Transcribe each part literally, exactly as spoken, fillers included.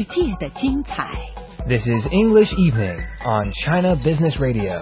界的精彩。 This is English Evening on China Business Radio.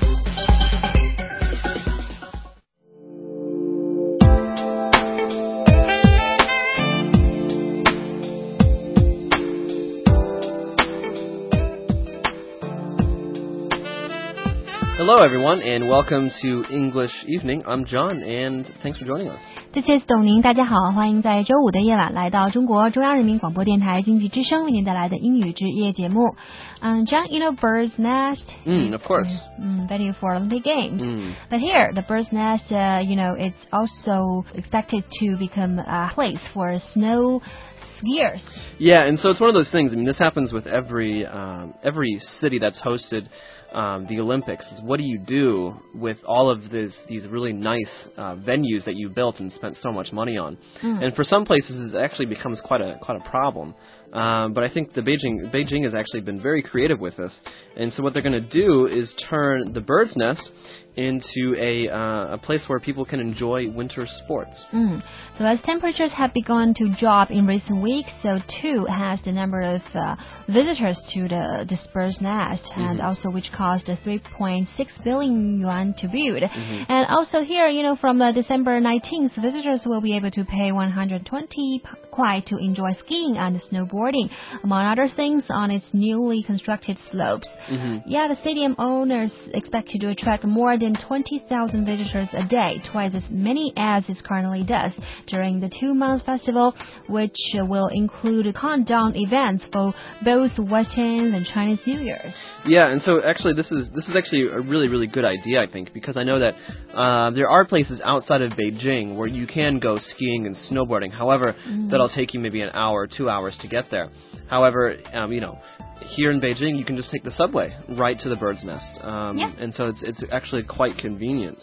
Hello, everyone, and welcome to English Evening. I'm John, and thanks for joining us. This is 董宁，大家好，欢迎在周五的夜晚来到中国中央人民广播电台经济之声为您带来的英语之夜节目。Um, John, you know bird's nest? Mm, of course. Mm, venue for Olympic Games. Mm. But here, the bird's nest, uh, you know, it's also expected to become a place for snow skiers. Yeah, and so it's one of those things. I mean, this happens with every um, every city that's hosted um, the Olympics. Is what do you do with all of this, these really nice uh, venues that you built and spent so much money on? Mm. And for some places, it actually becomes quite a quite a problem. Um, but I think the Beijing Beijing has actually been very creative with this, and so what they're going to do is turn the bird's nest into a uh, a place where people can enjoy winter sports. Mm. So as temperatures have begun to drop in recent weeks, so too has the number of uh, visitors to the this bird's nest, mm-hmm. and also which cost three point six billion yuan to build. Mm-hmm. And also here, you know, from uh, December nineteenth, visitors will be able to pay one hundred twenty kuai to enjoy skiing and snowboarding, among other things, on its newly constructed slopes. Mm-hmm. Yeah, the stadium owners expected to attract more than twenty thousand visitors a day, twice as many as it currently does, during the two-month festival, which uh, will include countdown events for both Western and Chinese New Year's. Yeah, and so actually this is this is actually a really, really good idea, I think, because I know that uh, there are places outside of Beijing where you can go skiing and snowboarding. However, mm. that'll take you maybe an hour or two hours to get there. However, um, you know, here in Beijing, you can just take the subway right to the bird's nest, um, yeah. and so it's it's actually quite convenient.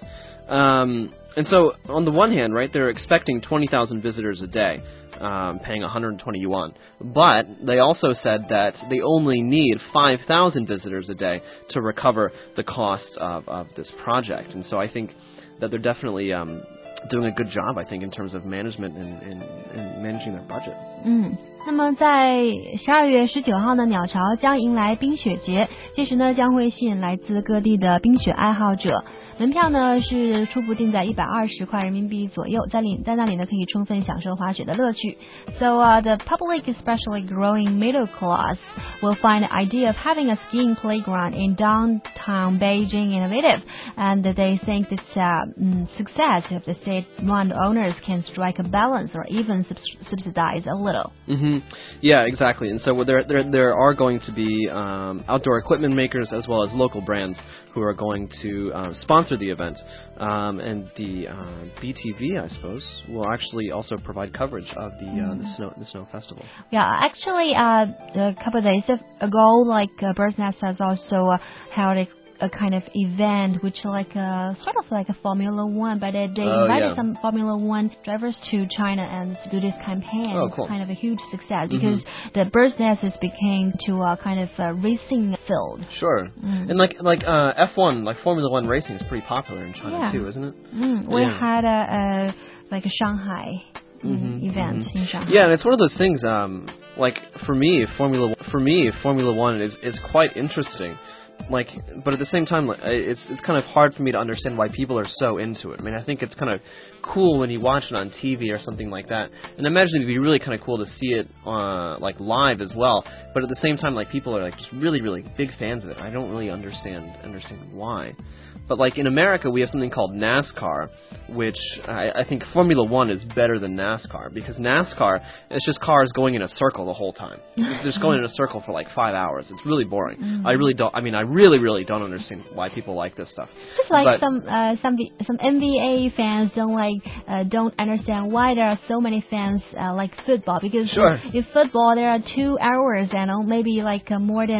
Um, and so, on the one hand, right, they're expecting twenty thousand visitors a day, um, paying one hundred twenty yuan. But they also said that they only need five thousand visitors a day to recover the costs of, of this project. And so I think that they're definitely um, doing a good job, I think, in terms of management and, and, and managing their budget. Mm. 那么在十二月十九号呢，鸟巢将迎来冰雪节，届时呢将会吸引来自各地的冰雪爱好者。门票呢是初步定在一百二十块人民币左右，在里在那里呢可以充分享受滑雪的乐趣。So uh, the public, especially growing middle class, will find the idea of having a skiing playground in downtown Beijing innovative, and they think this uh, success of the state-run owners can strike a balance or even subs- subsidize a little. Mm-hmm. Yeah, exactly. And so there, there, there are going to be um, outdoor equipment makers as well as local brands who are going to uh, sponsor the event. Um, and the uh, B T V, I suppose, will actually also provide coverage of the uh, the snow the snow festival. Yeah, actually, uh, a couple of days ago, like uh, Bird's Nest has also uh, held a a kind of event which like a sort of like a Formula One, but they, they oh, invited yeah. some Formula One drivers to China and to do this campaign. Oh, cool. It's kind of a huge success because mm-hmm. the Bird's Nest has became to a kind of a racing field. Sure. Mm. And like like uh, F one, like Formula One racing is pretty popular in China yeah. too, isn't it? Mm. We yeah. had a, a like a Shanghai mm-hmm. event mm-hmm. in Shanghai. Yeah, and it's one of those things. Um, like for me, Formula for me, Formula One is is quite interesting. Like, but at the same time, it's it's kind of hard for me to understand why people are so into it. I mean, I think it's kind of cool when you watch it on T V or something like that. And I imagine it'd be really kind of cool to see it uh, like live as well. But at the same time, like people are like just really, really big fans of it. I don't really understand understand why. But like in America, we have something called NASCAR, which I, I think Formula One is better than NASCAR because NASCAR, it's just cars going in a circle the whole time. They're just going in a circle for like five hours. It's really boring. Mm-hmm. I really don't. I mean, I really, really don't understand why people like this stuff. Just like but, some uh, some some N B A fans don't like uh, don't understand why there are so many fans uh, like football because sure. in football there are two hours and maybe like uh, more than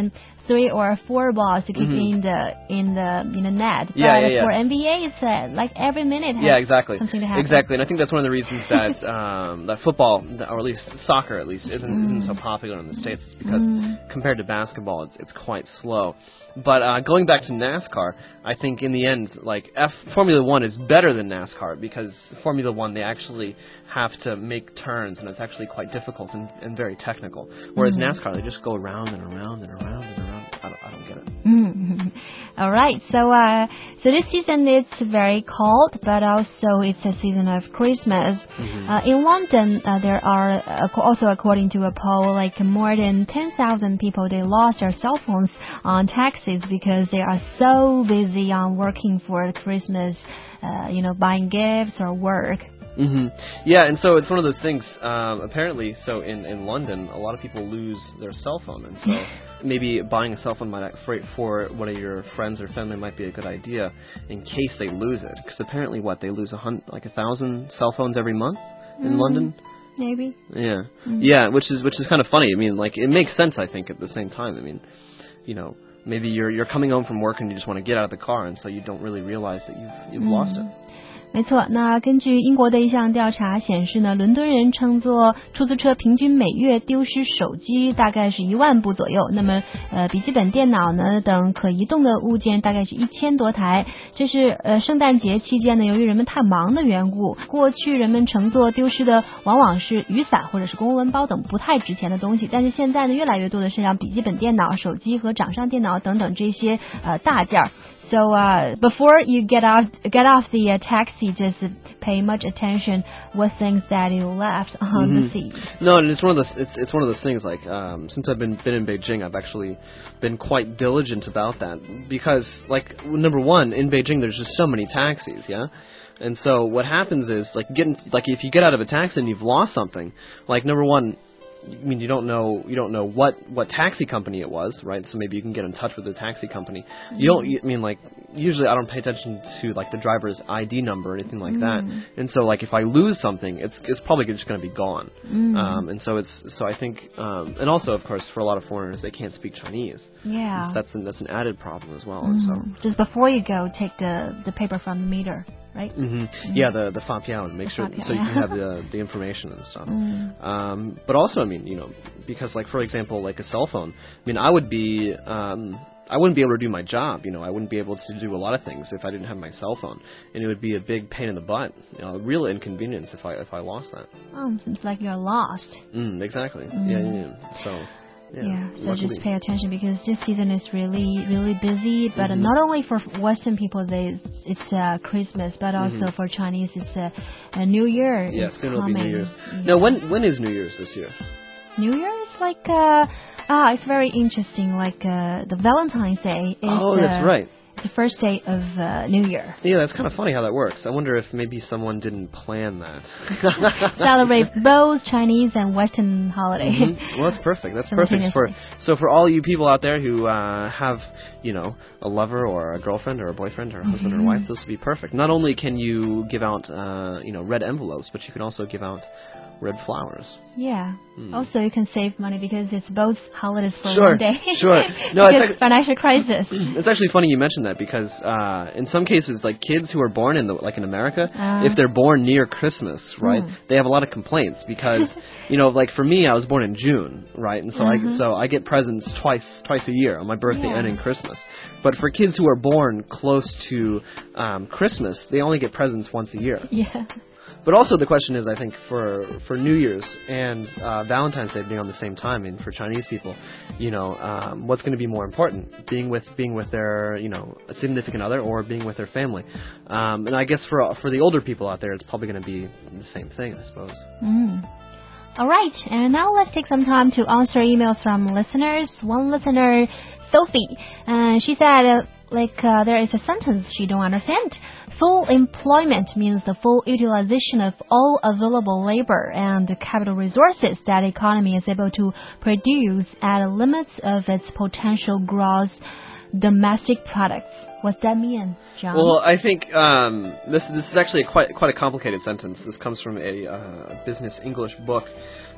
three or four balls to keep mm-hmm. in the in the in the net. But yeah, yeah, yeah. for N B A, it's uh, like every minute has yeah, exactly. something to happen. Exactly, and I think that's one of the reasons that um, that football, or at least soccer, at least, isn't mm. isn't so popular in the States. It's because mm. compared to basketball, it's it's quite slow. But uh, going back to NASCAR, I think in the end, like F Formula One is better than NASCAR because Formula One they actually have to make turns and it's actually quite difficult and, and very technical. Whereas mm. NASCAR they just go around and around and around and around. I don't, I don't get it. Mm. All right, so uh, so this season it's very cold, but also it's a season of Christmas. Mm-hmm. Uh, in London, uh, there are uh, also according to a poll, like more than ten thousand people they lost their cell phones on taxis because they are so busy on working for Christmas, uh, you know, buying gifts or work. Mm-hmm. Yeah, and so it's one of those things, um, apparently, so in, in London, a lot of people lose their cell phone, and so maybe buying a cell phone might, for, for one of your friends or family might be a good idea in case they lose it, because apparently, what, they lose a hun- like a thousand cell phones every month in mm-hmm. London? Maybe. Yeah. Mm-hmm. Yeah, which is which is kind of funny. I mean, like, it makes sense, I think, at the same time. I mean, you know, maybe you're you're coming home from work and you just want to get out of the car, and so you don't really realize that you've, you've mm-hmm. lost it. 没错，那根据英国的一项调查显示呢，伦敦人乘坐出租车平均每月丢失手机大概是一万部左右，那么呃笔记本电脑呢等可移动的物件大概是一千多台。这是呃圣诞节期间呢，由于人们太忙的缘故，过去人们乘坐丢失的往往是雨伞或者是公文包等不太值钱的东西，但是现在呢，越来越多的是像笔记本电脑、手机和掌上电脑等等这些呃大件儿。So uh, before you get off get off the uh, taxi, just pay much attention what things that you left on mm-hmm. the seat. No, and it's one of those it's it's one of those things. Like um, since I've been been in Beijing, I've actually been quite diligent about that because, like, number one, in Beijing there's just so many taxis, yeah. And so what happens is, like, getting like if you get out of a taxi and you've lost something, like, number one, I mean, you don't know you don't know what, what taxi company it was, right? So maybe you can get in touch with the taxi company. Mm. You don't. I mean, like, usually I don't pay attention to, like, the driver's I D number or anything like mm. that. And so, like, if I lose something, it's it's probably just going to be gone. Mm. Um, and so it's so I think, um, and also of course for a lot of foreigners they can't speak Chinese. Yeah, so that's an, that's an added problem as well. Mm. And so just before you go, take the the paper from the meter. Right? Mm-hmm. Mm-hmm. Yeah, the the fapiao, and make the sure fapiao, so you can have the the information and stuff. Mm. Um, but also, I mean, you know, because, like, for example, like a cell phone. I mean, I would be um, I wouldn't be able to do my job. You know, I wouldn't be able to do a lot of things if I didn't have my cell phone, and it would be a big pain in the butt, you know, a real inconvenience if I if I lost that. Oh, seems like you're lost. Mm, exactly. Mm. Yeah, yeah, yeah. So. Yeah, yeah, so luckily. just pay attention because this season is really, really busy. But mm-hmm. not only for Western people, they, it's uh, Christmas, but also mm-hmm. for Chinese, it's uh, a New Year. Yeah, soon it'll be New Year's. Yeah. Now, when when is New Year's this year? New Year is like, uh, ah, it's very interesting. Like uh, the Valentine's Day is. Oh, that's uh, right. The first day of uh, New Year. Yeah, that's kind of funny how that works. I wonder if maybe someone didn't plan that. Celebrate both Chinese and Western holiday. Mm-hmm. Well, that's perfect. That's perfect for so for all you people out there who uh, have, you know, a lover or a girlfriend or a boyfriend or a husband mm-hmm. or a wife. This would be perfect. Not only can you give out, uh, you know, red envelopes, but you can also give out red flowers. Yeah. Mm. Also, you can save money because it's both holidays for sure, one day. Sure. No, it's like, financial crisis. It's actually funny you mentioned that because uh, in some cases, like kids who are born in the like in America, uh, if they're born near Christmas, right, mm. they have a lot of complaints because you know, like for me, I was born in June, right, and so mm-hmm. I so I get presents twice twice a year on my birthday yeah. and in Christmas. But for kids who are born close to um, Christmas, they only get presents once a year. Yeah. But also the question is, I think, for for New Year's and uh, Valentine's Day being on the same time, and for Chinese people, you know, um, what's going to be more important, being with being with their, you know, a significant other or being with their family? Um, and I guess for for the older people out there, it's probably going to be the same thing, I suppose. Mm. All right, and now let's take some time to answer emails from listeners. One listener, Sophie, uh, she said, uh, like, uh, there is a sentence she don't understand. Full employment means the full utilization of all available labor and capital resources that the economy is able to produce at the limits of its potential gross domestic products. What's that mean, John? Well, I think um, this this is actually a quite quite a complicated sentence. This comes from a uh, business English book.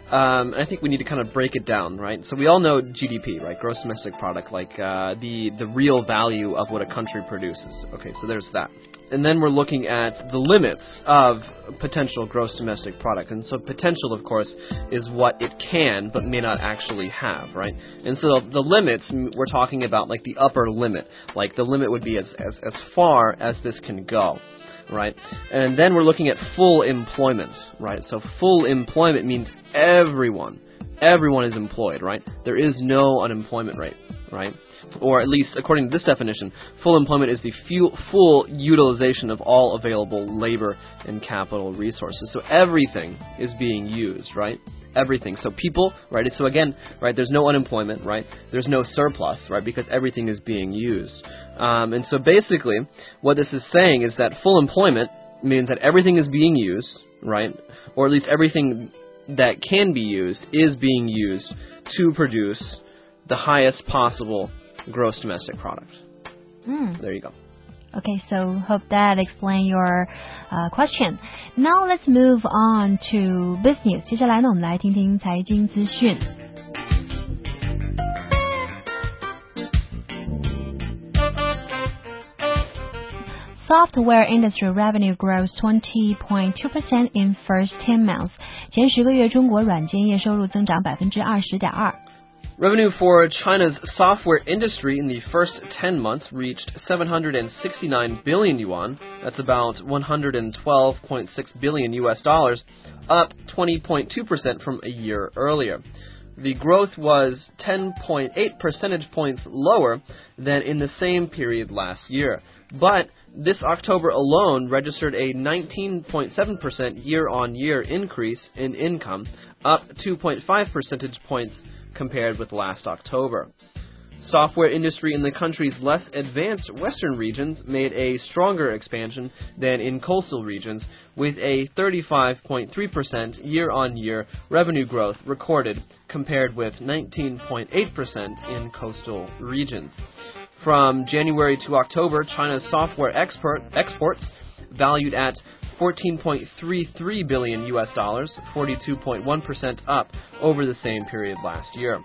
Um, I think we need to kind of break it down, right? So we all know G D P, right? Gross domestic product, like uh, the the real value of what a country produces. Okay, so there's that. And then we're looking at the limits of potential gross domestic product. And so potential, of course, is what it can but may not actually have, right? And so the limits, we're talking about like the upper limit. Like the limit would be as, as, as far as this can go, right? And then we're looking at full employment, right? So full employment means everyone, everyone is employed, right? There is no unemployment rate, right? Or at least, according to this definition, full employment is the full, full utilization of all available labor and capital resources. So everything is being used, right? Everything. So people, right? So again, right, there's no unemployment, right? There's no surplus, right? Because everything is being used. Um, and so basically, what this is saying is that full employment means that everything is being used, right? Or at least everything that can be used is being used to produce the highest possible gross domestic product. Mm. There you go. Okay, so hope that explain your uh, question. Now let's move on to business. 接下来呢，我们来听听财经资讯。Software industry revenue grows twenty point two percent in first ten months. 前十个月，中国软件业收入增长百分之二十点二。 Revenue for China's software industry in the first ten months reached seven hundred sixty-nine billion yuan. That's about one hundred twelve point six billion U S dollars, up twenty point two percent from a year earlier. The growth was ten point eight percentage points lower than in the same period last year. But this October alone registered a nineteen point seven percent year-on-year increase in income, up two point five percentage points compared with last October. Software industry in the country's less advanced western regions made a stronger expansion than in coastal regions, with a thirty-five point three percent year-on-year revenue growth recorded compared with nineteen point eight percent in coastal regions. From January to October, China's software export, exports, valued at fourteen point three three billion U S dollars, forty-two point one percent up over the same period last year.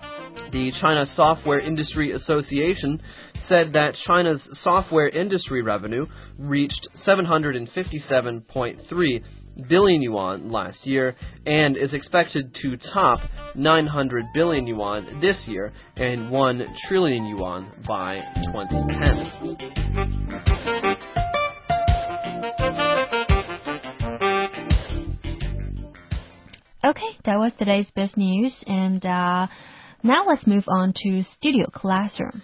The China Software Industry Association said that China's software industry revenue reached seven hundred fifty-seven point three billion yuan last year and is expected to top nine hundred billion yuan this year and one trillion yuan by twenty ten. Okay, that was today's best news, and uh, now let's move on to Studio Classroom.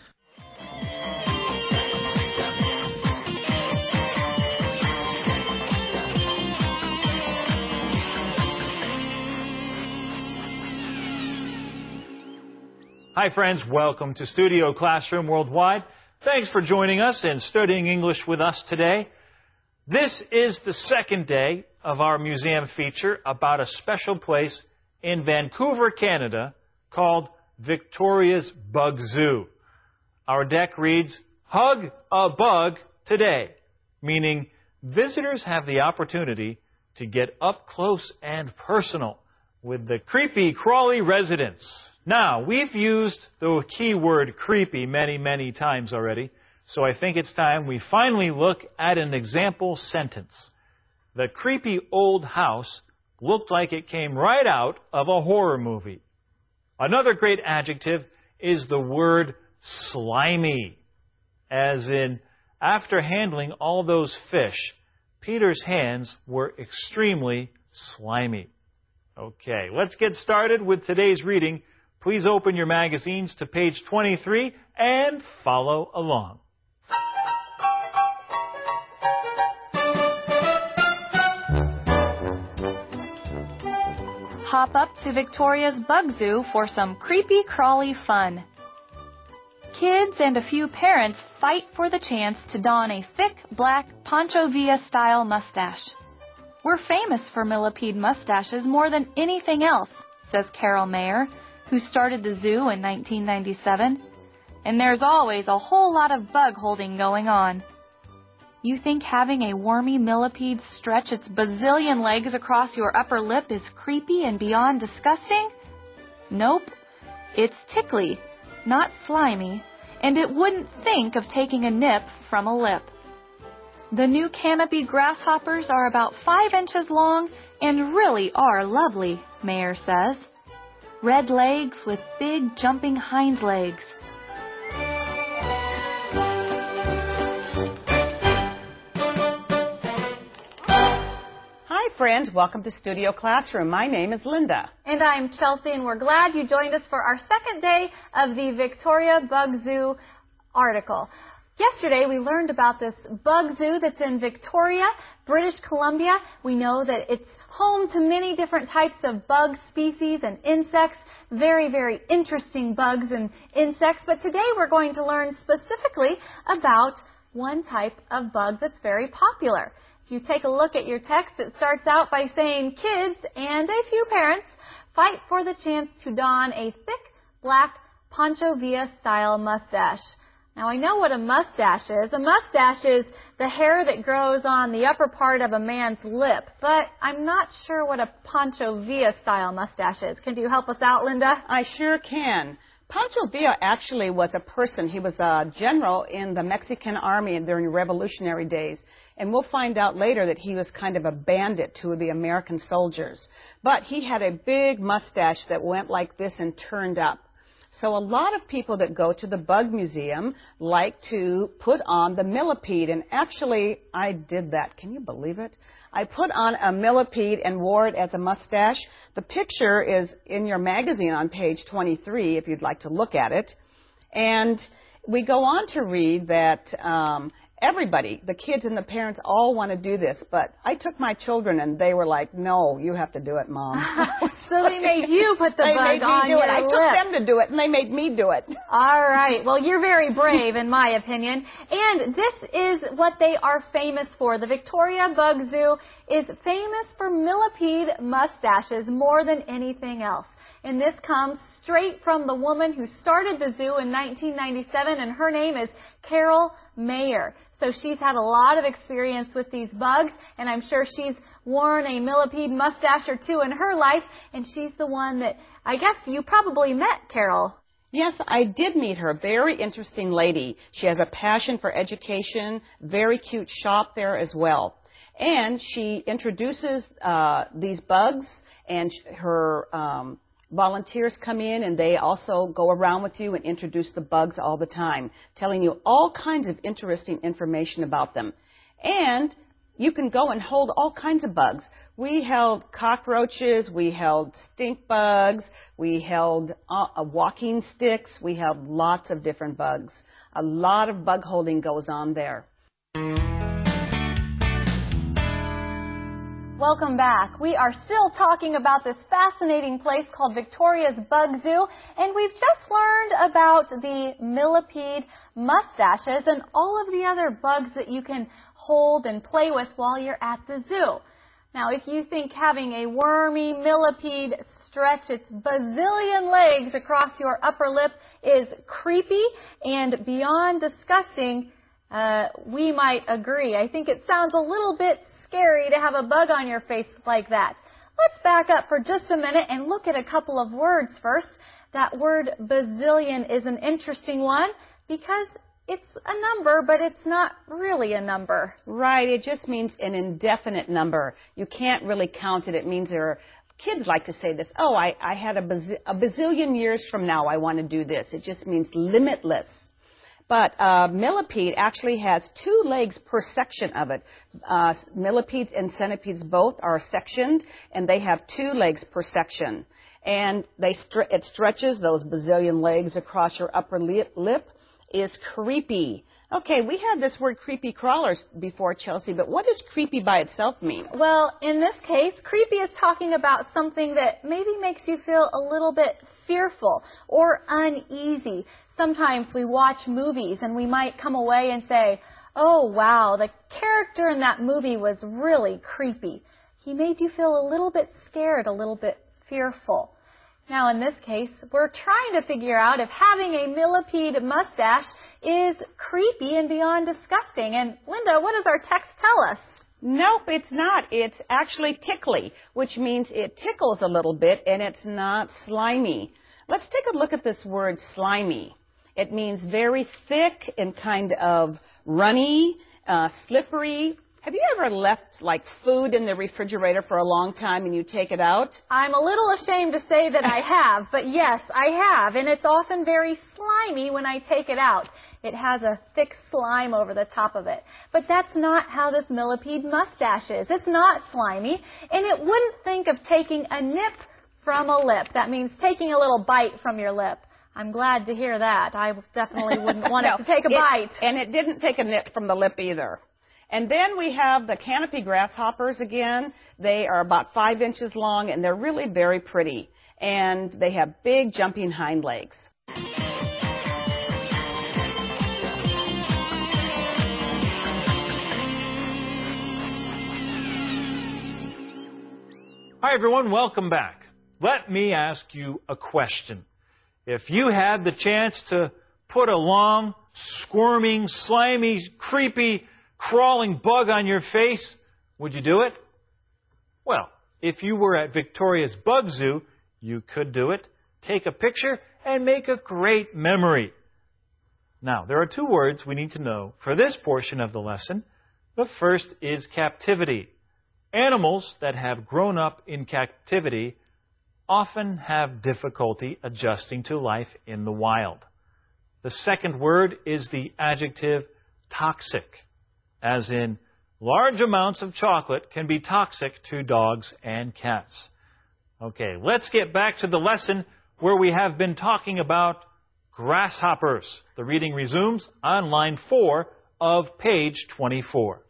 Hi friends, welcome to Studio Classroom Worldwide. Thanks for joining us and studying English with us today. This is the second day of our museum feature about a special place in Vancouver, Canada, called Victoria's Bug Zoo. Our deck reads, Hug a Bug Today, meaning visitors have the opportunity to get up close and personal with the creepy, crawly residents. Now, we've used the keyword creepy many, many times already, so I think it's time we finally look at an example sentence. The creepy old house looked like it came right out of a horror movie. Another great adjective is the word slimy, as in, after handling all those fish, Peter's hands were extremely slimy. Okay, let's get started with today's reading. Please open your magazines to page twenty-three and follow along. Hop up to Victoria's Bug Zoo for some creepy crawly fun. Kids and a few parents fight for the chance to don a thick black Pancho Villa-style mustache. We're famous for millipede mustaches more than anything else, says Carol Mayer, who started the zoo in nineteen ninety-seven. And there's always a whole lot of bug holding going on. You think having a wormy millipede stretch its bazillion legs across your upper lip is creepy and beyond disgusting? Nope. It's tickly, not slimy, and it wouldn't think of taking a nip from a lip. The new canopy grasshoppers are about five inches long and really are lovely, Mayer says. Red legs with big jumping hind legs. Hi friends, welcome to Studio Classroom. My name is Linda. And I'm Chelsea, and we're glad you joined us for our second day of the Victoria Bug Zoo article. Yesterday we learned about this bug zoo that's in Victoria, British Columbia. We know that it's home to many different types of bug species and insects, very, very interesting bugs and insects. But today we're going to learn specifically about one type of bug that's very popular. If you take a look at your text, it starts out by saying kids and a few parents fight for the chance to don a thick black Pancho Villa-style mustache. Now, I know what a mustache is. A mustache is the hair that grows on the upper part of a man's lip, but I'm not sure what a Pancho Villa-style mustache is. Can you help us out, Linda? I sure can. Pancho Villa actually was a person. He was a general in the Mexican army during the Revolutionary days. And we'll find out later that he was kind of a bandit to the American soldiers. But he had a big mustache that went like this and turned up. So a lot of people that go to the Bug Museum like to put on the millipede. And actually, I did that. Can you believe it? I put on a millipede and wore it as a mustache. The picture is in your magazine on page twenty-three, if you'd like to look at it. And we go on to read that um, everybody, the kids and the parents, all want to do this. But I took my children, and they were like, no, you have to do it, Mom. So they made you put the they bug made me on do your it. I lip. took them to do it, and they made me do it. All right. Well, you're very brave, in my opinion. And this is what they are famous for. The Victoria Bug Zoo is famous for millipede mustaches more than anything else. And this comes straight from the woman who started the zoo in nineteen ninety-seven, and her name is Carol Mayer. So she's had a lot of experience with these bugs, and I'm sure she's worn a millipede mustache or two in her life, and she's the one that, I guess you probably met, Carol. Yes, I did meet her. Very interesting lady. She has a passion for education, very cute shop there as well. And she introduces uh, these bugs, and her um, volunteers come in, and they also go around with you and introduce the bugs all the time, telling you all kinds of interesting information about them. And you can go and hold all kinds of bugs. We held cockroaches, we held stink bugs, we held uh, walking sticks, we held lots of different bugs. A lot of bug holding goes on there. Welcome back. We are still talking about this fascinating place called Victoria's Bug Zoo, and we've just learned about the millipede mustaches and all of the other bugs that you can hold and play with while you're at the zoo. Now, if you think having a wormy millipede stretch its bazillion legs across your upper lip is creepy and beyond disgusting, uh, we might agree. I think it sounds a little bit scary to have a bug on your face like that. Let's back up for just a minute and look at a couple of words first. That word bazillion is an interesting one because it's a number, but it's not really a number. Right, it just means an indefinite number. You can't really count it. It means there are, kids like to say this, oh, I, I had a, bazillion, a bazillion years from now I want to do this. It just means limitless. But uh, millipede actually has two legs per section of it. Uh, millipedes and centipedes both are sectioned, and they have two legs per section. And they stre- it stretches those bazillion legs across your upper lip, lip is creepy. Okay, we had this word creepy crawlers before, Chelsea, but what does creepy by itself mean? Well, in this case, creepy is talking about something that maybe makes you feel a little bit fearful or uneasy. Sometimes we watch movies and we might come away and say, oh, wow, the character in that movie was really creepy. He made you feel a little bit scared, a little bit fearful. Now, in this case, we're trying to figure out if having a millipede mustache is creepy and beyond disgusting. And, Linda, what does our text tell us? Nope, it's not. It's actually tickly, which means it tickles a little bit and it's not slimy. Let's take a look at this word slimy. It means very thick and kind of runny, uh, slippery. Have you ever left, like, food in the refrigerator for a long time and you take it out? I'm a little ashamed to say that I have, but yes, I have. And it's often very slimy when I take it out. It has a thick slime over the top of it. But that's not how this millipede mustache is. It's not slimy, and it wouldn't think of taking a nip from a lip. That means taking a little bite from your lip. I'm glad to hear that. I definitely wouldn't want no, it to take a it, bite. And it didn't take a nip from the lip either. And then we have the canopy grasshoppers again. They are about five inches long, and they're really very pretty. And they have big jumping hind legs. Hi, everyone. Welcome back. Let me ask you a question. If you had the chance to put a long, squirming, slimy, creepy, crawling bug on your face, would you do it? Well, if you were at Victoria's Bug Zoo, you could do it, take a picture, and make a great memory. Now, there are two words we need to know for this portion of the lesson. The first is captivity. Animals that have grown up in captivity often have difficulty adjusting to life in the wild. The second word is the adjective toxic, as in large amounts of chocolate can be toxic to dogs and cats. Okay, let's get back to the lesson where we have been talking about grasshoppers. The reading resumes on line four of page twenty-four.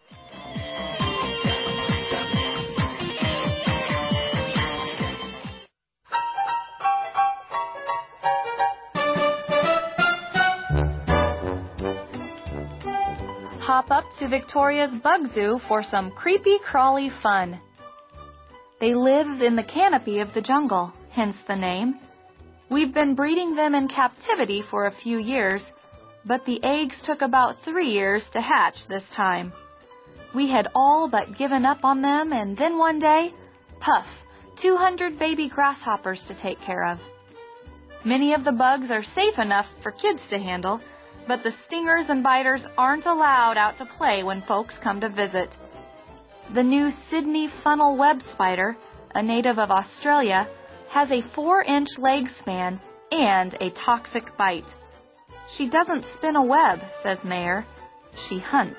Hop up to Victoria's Bug Zoo for some creepy crawly fun. They live in the canopy of the jungle, hence the name. We've been breeding them in captivity for a few years, but the eggs took about three years to hatch this time. We had all but given up on them, and then one day, puff, two hundred baby grasshoppers to take care of. Many of the bugs are safe enough for kids to handle, but the stingers and biters aren't allowed out to play when folks come to visit. The new Sydney funnel web spider, a native of Australia, has a four-inch leg span and a toxic bite. She doesn't spin a web, says Mayer. She hunts.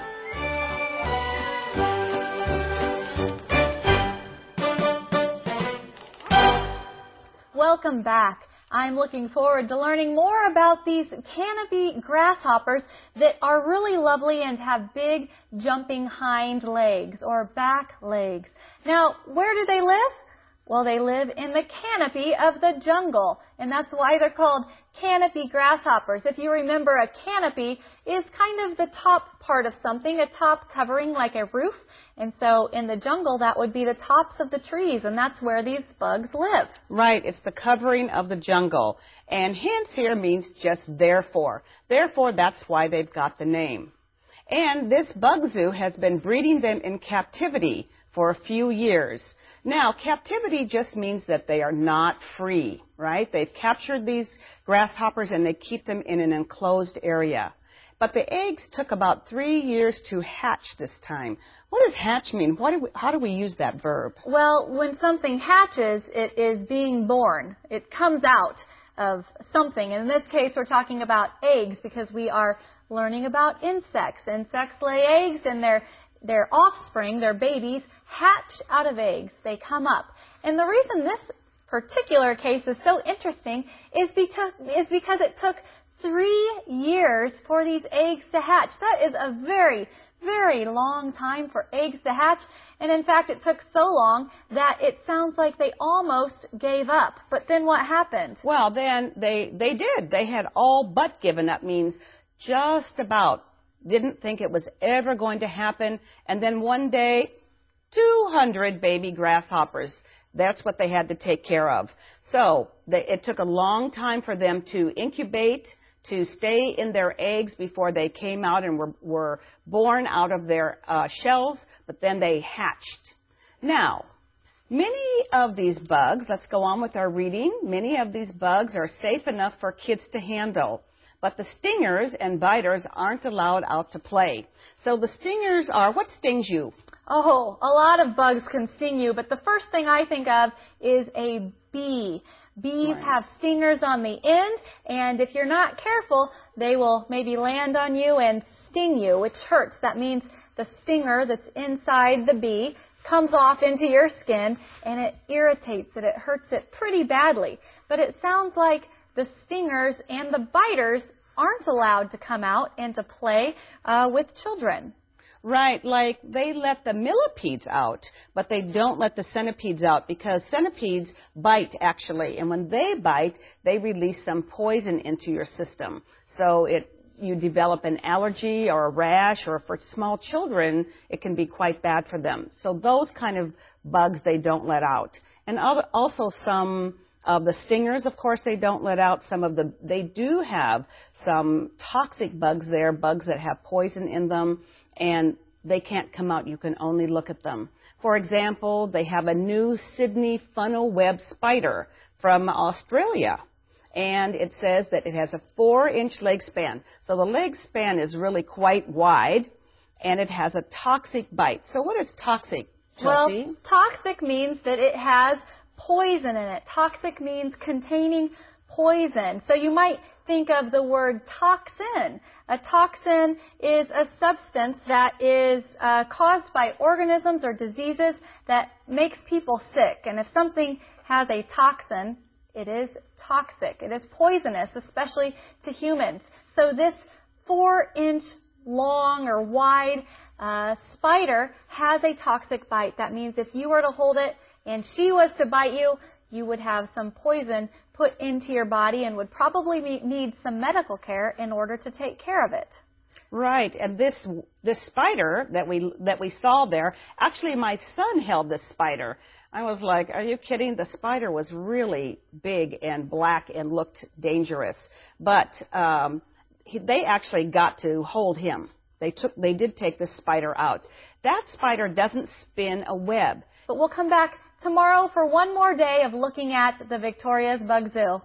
Welcome back. I'm looking forward to learning more about these canopy grasshoppers that are really lovely and have big jumping hind legs or back legs. Now, where do they live? Well, they live in the canopy of the jungle, and that's why they're called canopy grasshoppers. If you remember, a canopy is kind of the top part of something, a top covering like a roof. And so in the jungle, that would be the tops of the trees, and that's where these bugs live. Right, it's the covering of the jungle. And hence here means just therefore. Therefore, that's why they've got the name. And this bug zoo has been breeding them in captivity for a few years. Now, captivity just means that they are not free, right? They've captured these grasshoppers and they keep them in an enclosed area. But the eggs took about three years to hatch this time. What does hatch mean? What do we, how do we use that verb? Well, when something hatches, it is being born. It comes out of something. And in this case, we're talking about eggs because we are learning about insects. Insects lay eggs and their their offspring, their babies, hatch out of eggs. They come up. And the reason this particular case is so interesting is because, is because it took three years for these eggs to hatch. That is a very, very long time for eggs to hatch. And in fact, it took so long that it sounds like they almost gave up. But then what happened? Well, then they, they did. They had all but given up, means just about. Didn't think it was ever going to happen. And then one day, two hundred baby grasshoppers. That's what they had to take care of. So they, it took a long time for them to incubate, to stay in their eggs before they came out and were, were born out of their uh, shells, but then they hatched. Now, many of these bugs, let's go on with our reading, many of these bugs are safe enough for kids to handle, but the stingers and biters aren't allowed out to play. So the stingers are, what stings you? Oh, a lot of bugs can sting you, but the first thing I think of is a bee. Bees Right. have stingers on the end, and if you're not careful, they will maybe land on you and sting you, which hurts. That means the stinger that's inside the bee comes off into your skin, and it irritates it. It hurts it pretty badly. But it sounds like the stingers and the biters aren't allowed to come out and to play uh, with children. Right, like they let the millipedes out, but they don't let the centipedes out because centipedes bite actually, and when they bite, they release some poison into your system. So it you develop an allergy or a rash, or for small children, it can be quite bad for them. So those kind of bugs they don't let out. And also some of the stingers, of course, they don't let out. Some of the, they do have some toxic bugs there, bugs that have poison in them, and they can't come out. You can only look at them. For example, they have a new Sydney funnel web spider from Australia, and it says that it has a four-inch leg span. So the leg span is really quite wide, and it has a toxic bite. So what is toxic, Chelsea? Well, toxic means that it has poison in it. Toxic means containing poison. So you might think of the word toxin. A toxin is a substance that is uh, caused by organisms or diseases that makes people sick. And if something has a toxin, it is toxic. It is poisonous, especially to humans. So this four-inch long or wide uh, spider has a toxic bite. That means if you were to hold it and she was to bite you, you would have some poison put into your body and would probably need some medical care in order to take care of it. Right, and this this spider that we that we saw there, actually my son held this spider. I was like, are you kidding? The spider was really big and black and looked dangerous. But um, he, they actually got to hold him. They took they did take the spider out. That spider doesn't spin a web. But we'll come back tomorrow for one more day of looking at the Victoria's Bug Zoo.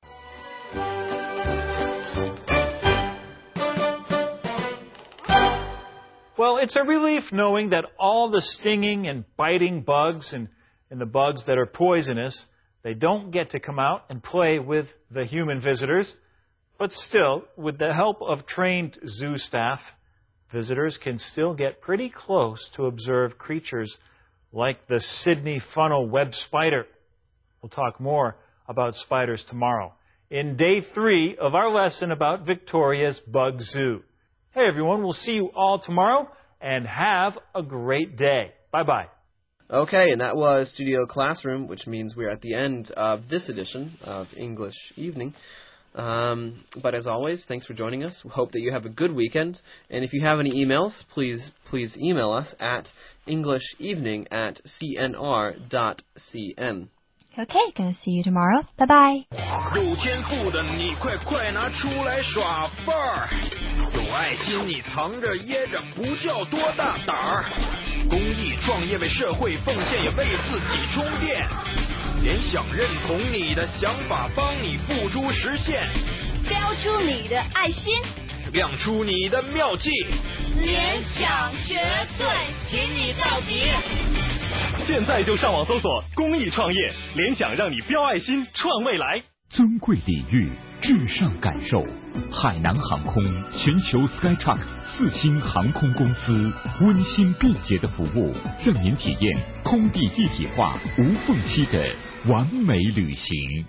Well, it's a relief knowing that all the stinging and biting bugs and, and the bugs that are poisonous, they don't get to come out and play with the human visitors. But still, with the help of trained zoo staff, visitors can still get pretty close to observe creatures like the Sydney funnel web spider. We'll talk more about spiders tomorrow in day three of our lesson about Victoria's Bug Zoo. Hey everyone, we'll see you all tomorrow and have a great day. Bye-bye. Okay, and that was Studio Classroom, which means we're at the end of this edition of English Evening. Um, but as always, thanks for joining us. We hope that you have a good weekend. And if you have any emails, please please email us at englishevening at c n r dot c n. Okay, gonna see you tomorrow. Bye bye. 有天赋的你，快快拿出来耍范儿！有爱心你藏着掖着，不叫多大胆儿。公益创业为社会奉献，也为自己充电。联想认同你的想法，帮你付诸实现。 标出你的爱心， 亮出你的妙计。 联想绝对挺你到底。 现在就上网搜索公益创业，联想让你标爱心，创未来。 尊贵礼遇，至上感受。海南航空全球 Skytrax 四星航空公司，温馨便捷的服务，让您体验空地一体化、无缝期的完美旅行。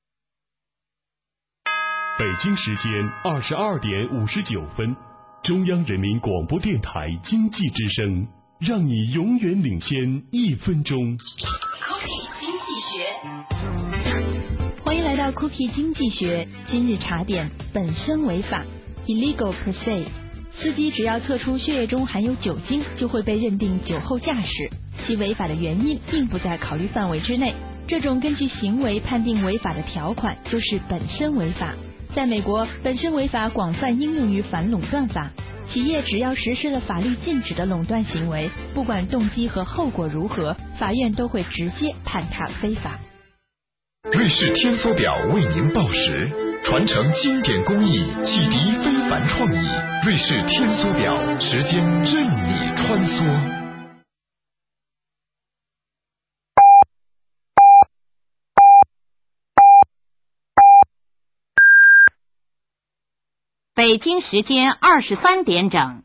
北京时间二十二点五十九分，中央人民广播电台经济之声，让你永远领先一分钟。 Cookie 经济学， 欢迎来到 Cookie 经济学。今日茶点：本身违法 （illegal per se）。司机只要测出血液中含有酒精，就会被认定酒后驾驶，其违法的原因并不在考虑范围之内。 这种根据行为判定违法的条款就是本身违法。在美国，本身违法广泛应用于反垄断法。企业只要实施了法律禁止的垄断行为，不管动机和后果如何，法院都会直接判它非法。 瑞士天梭表为您报时，传承经典工艺，启迪非凡创意。瑞士天梭表，时间任你穿梭。 北京时间二十三点整。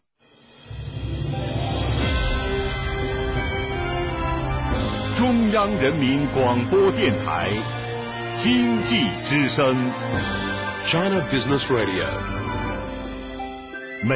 中央人民广播电台经济之声 China Business Radio